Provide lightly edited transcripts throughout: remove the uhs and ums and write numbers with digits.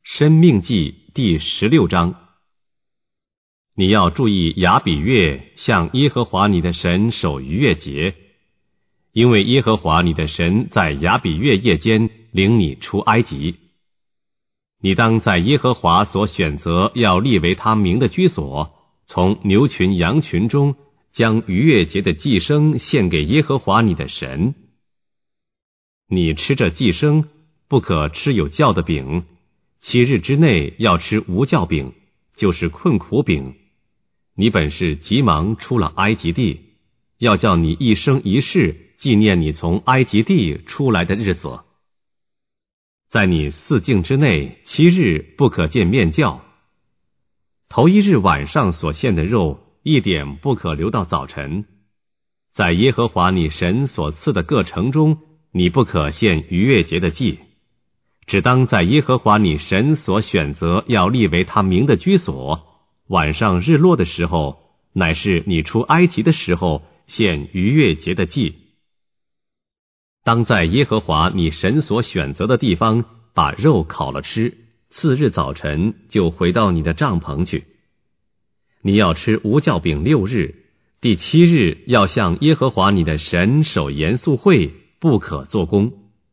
申命记第16章。你要注意亚比月，向耶和华你的神守逾越节，因为耶和华你的神在亚比月夜间领你出埃及。你当在耶和华所选择要立为他名的居所，从牛群羊群中将逾越节的祭牲献给耶和华你的神。你吃这祭牲，不可吃有酵的饼，7日之内要吃无酵饼，就是困苦饼。你本是急忙出了埃及地，要叫你一生一世纪念你从埃及地出来的日子。在你4境之内7日不可见面酵。头1日晚上所献的肉一点不可留到早晨。在耶和华你神所赐的各城中，你不可献逾越节的祭，只当在耶和华你神所选择要立为他名的居所，晚上日落的时候，乃是你出埃及的时候献逾越节的祭。当在耶和华你神所选择的地方把肉烤了吃，次日早晨就回到你的帐篷去。你要吃无酵饼6日，第7日要向耶和华你的神守严肃会，不可做工。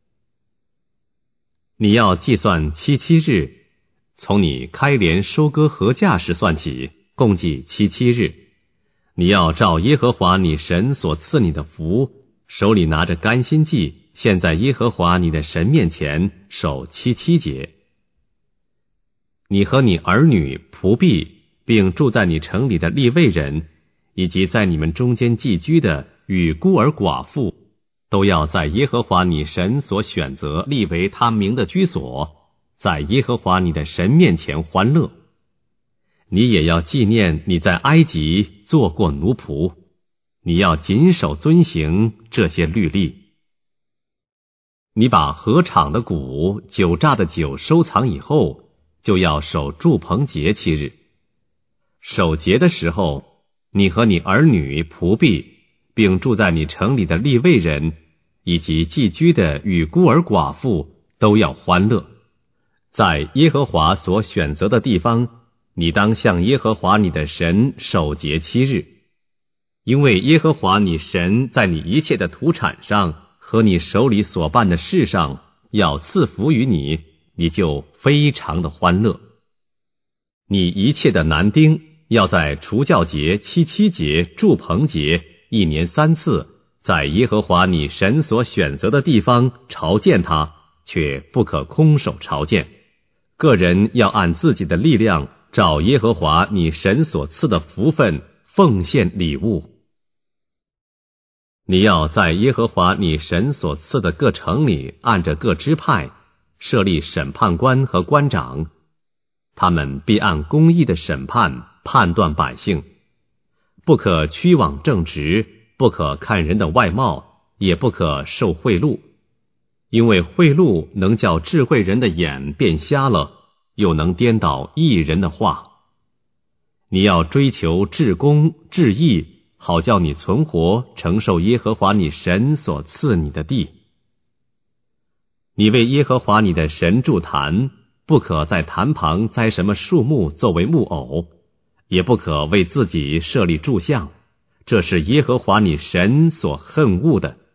你要计算7日，从你开镰收割禾稼时算起，共计7日。你要照耶和华你神所赐你的福，手里拿着甘心祭，献在耶和华你的神面前，守7节。你和你儿女仆婢，并住在你城里的利未人，以及在你们中间寄居的与孤儿寡妇，都要在耶和华你神所选择立为他名的居所，在耶和华你的神面前欢乐。你也要纪念你在埃及做过奴仆，你要谨守遵行这些律例。你把禾场的谷、酒榨的酒收藏以后，就要守住棚节7日。守节的时候，你和你儿女仆婢，并住在你城里的利未人，以及寄居的与孤儿寡妇，都要欢乐。在耶和华所选择的地方，你当向耶和华你的神守节7日，因为耶和华你神在你一切的土产上和你手里所办的事上要赐福于你，你就非常的欢乐。你一切的男丁要在除酵节、7节、住棚节1年3次，在耶和华你神所选择的地方朝见他，却不可空手朝见。个人要按自己的力量，照耶和华你神所赐的福分奉献礼物。你要在耶和华你神所赐的各城里，按着各支派设立审判官和官长，他们必按公义的审判判断百姓。不可屈枉正直，不可看人的外貌，也不可受贿赂，因为贿赂能叫智慧人的眼变瞎了，又能颠倒义人的话。你要追求至公至义，好叫你存活，承受耶和华你神所赐你的地。你为耶和华你的神筑坛，不可在坛旁栽什么树木作为木偶，也不可为自己设立柱像，这是耶和华你神所恨恶的。